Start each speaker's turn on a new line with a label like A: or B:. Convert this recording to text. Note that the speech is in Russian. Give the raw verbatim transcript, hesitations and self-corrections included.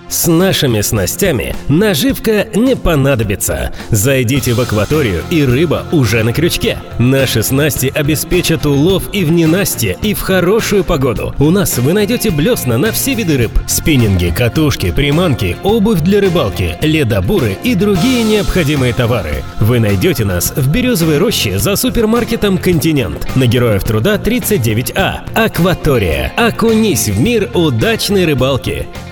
A: С нашими снастями наживка не понадобится. Зайдите в акваторию, и рыба уже на крючке. Наши снасти обеспечат улов и в ненастье, и в хорошую погоду. У нас вы найдете блесна на все виды рыб, спиннинги, катушки, приманки, обувь для рыбалки, ледобуры и другие необходимые товары. Вы найдете нас в Березовой роще за супермаркетом «Континент» на Героев Труда тридцать девять А. Акватория. Окунись в мир удачной рыбалки.